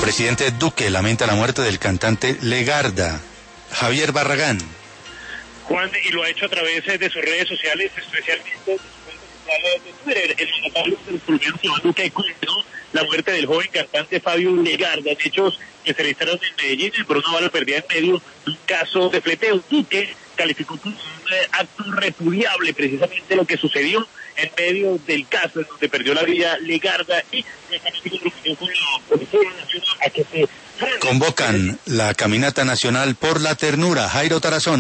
presidente Duque lamenta la muerte del cantante Legarda. Javier Barragán. Juan, y lo ha hecho a través de sus redes sociales, especialmente de su cuenta de Twitter. El mandatario del colombiano Iván Duque condenó la muerte del joven cantante Fabio Legarda, en hechos que se registraron en Medellín por una bala perdida en medio de un caso de fleteo. Duque calificó como un acto repudiable precisamente lo que sucedió en medio del caso en donde perdió la vida Legarda y con la Policía Nacional a que se convocan la Caminata Nacional por la Ternura. Jairo Tarazón.